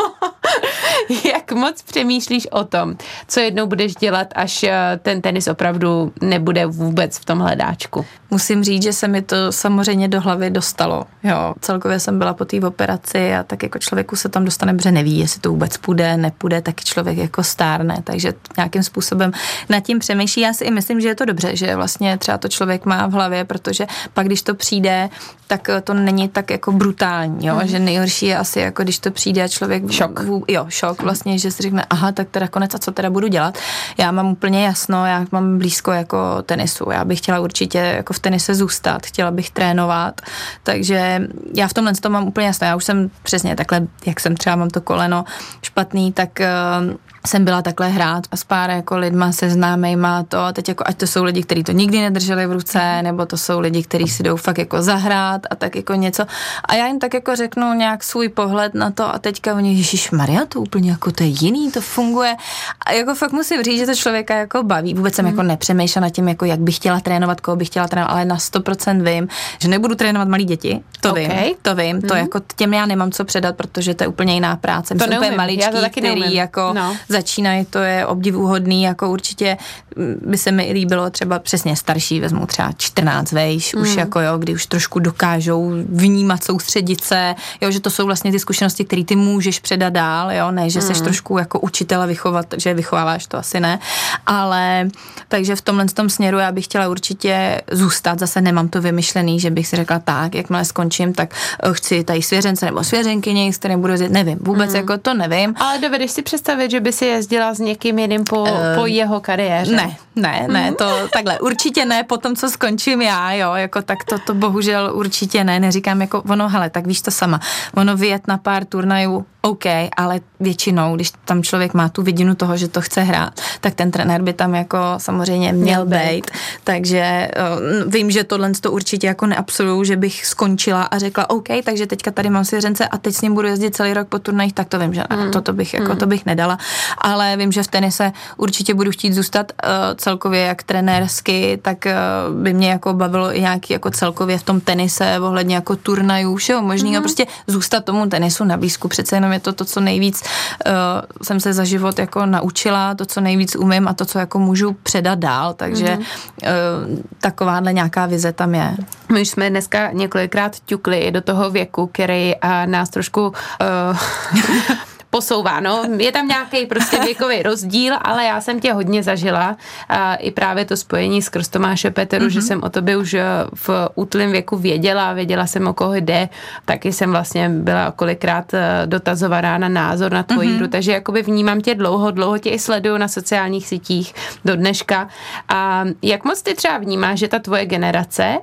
Jak moc přemýšlíš o tom, co jednou budeš dělat, až ten tenis opravdu nebude vůbec v tom hledáčku? Musím říct, že se mi to samozřejmě do hlavy dostalo. Jo, celkově jsem byla po té operaci a tak jako člověku se tam dostane, protože neví, jestli to vůbec půjde, nepůjde, taky člověk jako stárne, takže nějakým způsobem nad tím přemýšlí. Já si i myslím, že je to dobře, že vlastně třeba to člověk má v hlavě, protože pak, když to přijde, tak to není tak jako brutální, jo, mm. že nejhorší je asi jako když to přijde a člověk šok. V, jo, šok vlastně, že si řekne, aha, tak teda konec a co teda budu dělat. já mám úplně jasno, já mám blízko jako tenisu, já bych chtěla určitě jako v tenise zůstat, chtěla bych trénovat, takže já v tomhle tom mám úplně jasno, já už jsem přesně takhle, jak jsem třeba mám to koleno špatný, tak uh, jsem byla takhle hrát a s pár jako lidma se známejma to, teď jako ať to jsou lidi, kteří to nikdy nedrželi v ruce, nebo to jsou lidi, kteří si jdou fakt jako zahrát a tak jako něco. A já jim tak jako řeknu nějak svůj pohled na to a teďka oni, ježišmarja, to úplně jako to je jiný, to funguje. A jako fakt musím říct, že to člověka jako baví. Vůbec jsem mm. jako nepřemýšlela nad tím, jako jak bych chtěla trénovat, koho bych chtěla trénovat, ale na sto procent vím, že nebudu trénovat malí děti. To okay. vím, to vím, mm. to jako těm já nemám co předat, protože to je úplně jiná práce. To neumím, maličký, já to taky který neumím. jako no. začínají, to je obdivuhodný, jako určitě by se mi líbilo třeba přesně starší, vezmu třeba čtrnáct vejš, mm. už jako jo, kdy už trošku dokážou vnímat, soustředit se, jo, že to jsou vlastně ty zkušenosti, které ty můžeš předat dál, jo, ne, že mm. seš trošku jako učitel a vychovat, že vychováváš, to asi ne, ale takže v tomhle tom směru já bych chtěla určitě zůstat, zase nemám to vymyšlený, že bych si řekla tak, jakmile skončím, tak chci tady svěřence nebo svěřenkyni, s kterým budu jezdit, nevím, vůbec mm. jako to nevím. Ale dovedeš si představit, že by si jezdila s někým jiným po, uh, po jeho kariéře? Ne, ne, ne, to takhle, určitě ne, po tom, co skončím já, jo, jako tak to, to bohužel určitě ne, neříkám jako ono, hele, tak víš to sama, ono vyjet na pár turnajů, OK, ale většinou, když tam člověk má tu vidinu toho, že to chce hrát, tak ten trenér by tam jako samozřejmě měl být, takže uh, vím, že tohle to určitě jako neabsoluju, že bych skončila a řekla OK, takže teďka tady mám svěřence a teď s ním budu jezdit celý rok po turnajích, tak to vím, že mm. to, to bych jako, mm. to bych nedala, ale vím, že v tenise určitě budu chtít zůstat uh, celkově jak trenérsky, tak uh, by mě jako bavilo i nějaký jako celkově v tom tenise, ohledně jako turnajů, všeho možného, mm. prostě zůstat tomu tenisu na blízku, přece jenom je to to, co nejvíc uh, jsem se za život jako naučila, to, co nejvíc umím a to, co jako můžu předat dál, takže mm. uh, takováhle nějaká vize tam je. My už jsme dneska několikrát ťukli do toho věku, který uh, nás trošku uh, posouvá, no. Je tam nějaký prostě věkový rozdíl, ale já jsem tě hodně zažila. A i právě to spojení skrz Tomáše Peteru, mm-hmm. že jsem o tobě už v útlém věku věděla, věděla jsem, o koho jde. Taky jsem vlastně byla kolikrát dotazovaná na názor na tvoji mm-hmm. hru, takže jakoby vnímám tě dlouho, dlouho tě i sleduju na sociálních sítích do dneška. A jak moc ty třeba vnímáš, že ta tvoje generace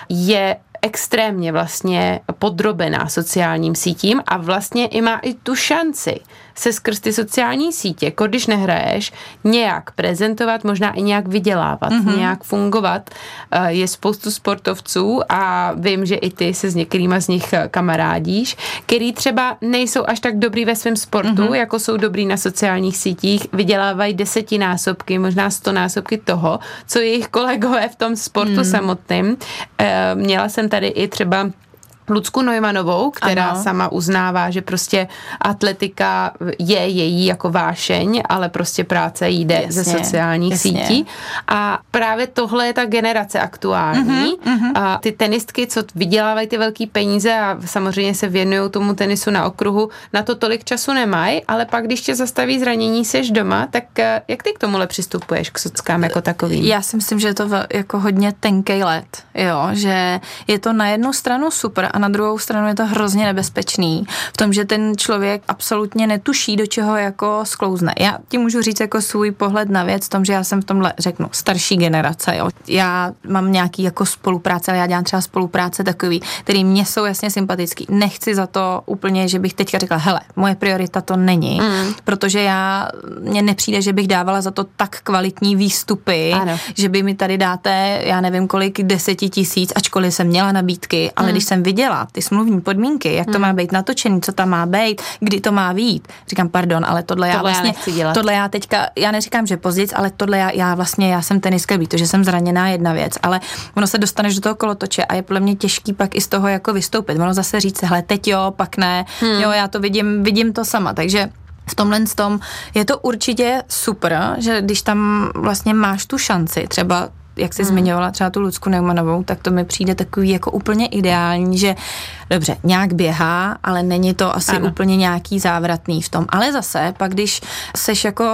je extrémně vlastně podrobená sociálním sítím a vlastně i má i tu šanci se skrz ty sociální sítě, jako když nehraješ, nějak prezentovat, možná i nějak vydělávat, mm-hmm. nějak fungovat. Je spoustu sportovců a vím, že i ty se s některýma z nich kamarádíš, který třeba nejsou až tak dobrý ve svém sportu, mm-hmm. jako jsou dobrý na sociálních sítích, vydělávají desetinásobky, možná stonásobky toho, co jejich kolegové v tom sportu mm. samotným. Měla jsem tady i třeba Lucku Neumannovou, která ano. sama uznává, že prostě atletika je její jako vášeň, ale prostě práce jde jasně, ze sociálních jasně. sítí. A právě tohle je ta generace aktuální. Mm-hmm, a ty tenistky, co vydělávají ty velký peníze a samozřejmě se věnují tomu tenisu na okruhu, na to tolik času nemají, ale pak, když tě zastaví zranění, seš doma, tak jak ty k tomuhle přistupuješ k sockám jako takovým? Já si myslím, že je to jako hodně tenkej led, jo, že je to na jednu stranu super a na druhou stranu je to hrozně nebezpečný v tom, že ten člověk absolutně netuší, do čeho jako sklouzne. Já ti můžu říct jako svůj pohled na věc v tom, že já jsem v tomhle, řeknu, starší generace, jo. Já mám nějaký jako spolupráce, ale já dělám třeba spolupráce takový, který mě jsou jasně sympatický. Nechci za to úplně, že bych teďka řekla, hele, moje priorita to není, mm. protože já, mně nepřijde, že bych dávala za to tak kvalitní výstupy, ano. že by mi tady dáte, já nevím kolik, deseti tisíc, ačkoliv jsem měla nabídky, ale mm. když jsem viděla ty smluvní podmínky, jak to hmm. má být natočený, co tam má být, kdy to má vyjít. Říkám, pardon, ale tohle, tohle já vlastně, já tohle já teďka, já neříkám, že později, ale tohle já, já vlastně, já jsem teniska, to, že jsem zraněná jedna věc, ale ono se dostaneš do toho kolotoče a je podle mě těžký pak i z toho jako vystoupit. Ono zase říct, hele, teď jo, pak ne, hmm. jo, já to vidím, vidím to sama, takže v tomhle tom je to určitě super, že když tam vlastně máš tu šanci, třeba jak jsi hmm. zmiňovala třeba tu Lucku Neumannovou, tak to mi přijde takový jako úplně ideální, že dobře, nějak běhá, ale není to asi ano. úplně nějaký závratný v tom. Ale zase, pak když seš jako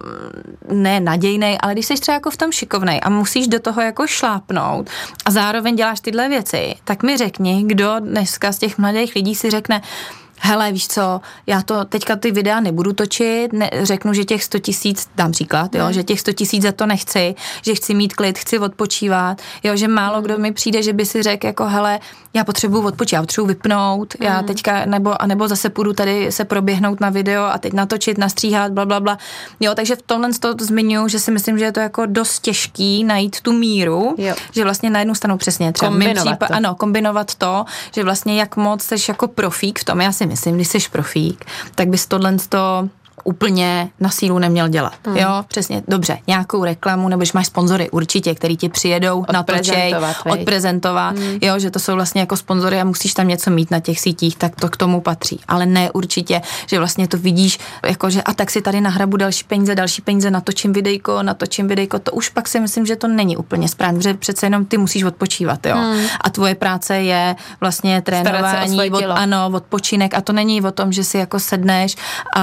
ne nadějnej, ale když seš třeba jako v tom šikovnej a musíš do toho jako šlápnout a zároveň děláš tyhle věci, tak mi řekni, kdo dneska z těch mladých lidí si řekne, hele, víš co, já to teďka ty videa nebudu točit, ne, řeknu, že těch sto tisíc, dám příklad, jo, že těch sto tisíc za to nechci, že chci mít klid, chci odpočívat, jo, že málo kdo mi přijde, že by si řekl jako, hele, já potřebuji odpočívat, já potřebuji vypnout, mm. já teďka, nebo, anebo zase půjdu tady se proběhnout na video a teď natočit, nastříhat, bla, bla, bla. Jo, takže v tomhle to zmiňuji, že si myslím, že je to jako dost těžký najít tu míru, jo. že vlastně na jednu stranu přesně třeba kombinovat případ, to. Ano, kombinovat to, že vlastně jak moc jsi jako profík v tom, já si myslím, když jsi profík, tak bys tohle to úplně na sílu neměl dělat. Hmm. Jo, přesně, dobře, nějakou reklamu, nebo když máš sponzory určitě, který ti přijedou natočej, odprezentovat, hmm. jo, že to jsou vlastně jako sponzory a musíš tam něco mít na těch sítích, tak to k tomu patří. Ale ne určitě, že vlastně to vidíš, jako že a tak si tady nahrabu další peníze, další peníze, natočím videjko, natočím videjko, to už pak si myslím, že to není úplně správně, protože přece jenom ty musíš odpočívat, jo. Hmm. A tvoje práce je vlastně trénování, od, ano, odpočinek a to není o tom, že si jako sedneš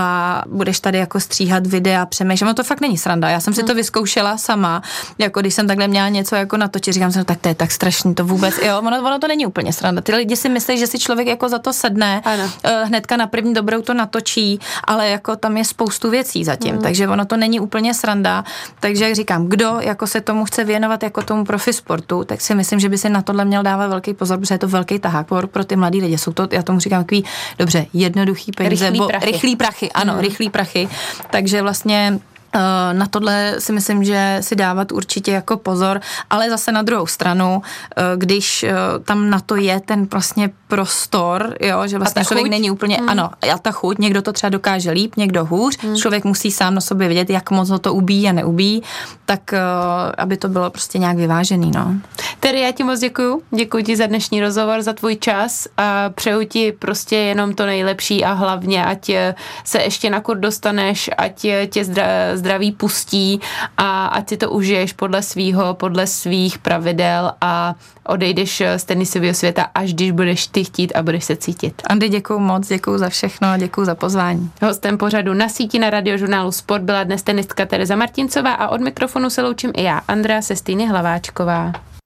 a budeš tady jako stříhat videa, přemýšlím, no to fakt není sranda. Já jsem si to vyzkoušela sama, jako když jsem takhle měla něco jako natočit, říkám si, no, tak to je tak strašný, to vůbec, jo, ono, ono to není úplně sranda. Ty lidi si myslí, že si člověk jako za to sedne, ano. hnedka na první dobrou to natočí, ale jako tam je spoustu věcí zatím, mm. takže ono to není úplně sranda. Takže jak říkám, kdo jako se tomu chce věnovat jako tomu profi sportu, tak si myslím, že by si na tohle měl dávat velký pozor, protože je to velký tahák pro, pro ty mladý lidi. Jsou to, já tomu říkám, takový, dobře, jednoduchý peníze, rychlý bo, prachy. rychlý prachy, ano, mm. rychlý prachy. Takže vlastně na tohle si myslím, že si dávat určitě jako pozor, ale zase na druhou stranu, když tam na to je ten vlastně prostor, jo, že vlastně člověk chuť. Není úplně, hmm. ano, a ta chuť, někdo to třeba dokáže líp, někdo hůř, hmm. člověk musí sám na sobě vědět, jak moc ho to ubíjí a neubíjí, tak aby to bylo prostě nějak vyvážený, no. Tedy já ti moc děkuju, děkuji ti za dnešní rozhovor, za tvůj čas a přeju ti prostě jenom to nejlepší a hlavně, ať se ještě na kur dostaneš, ať tě zdra- zdraví pustí a ať si to užiješ podle svýho, podle svých pravidel a odejdeš z tenisového světa, až když budeš ty chtít a budeš se cítit. Andy, děkuju moc, děkuju za všechno a děkuju za pozvání. Hostem pořadu Na síti na Radiožurnálu Sport byla dnes tenistka Tereza Martincová a od mikrofonu se loučím i já, Andrea Sestýny Hlaváčková.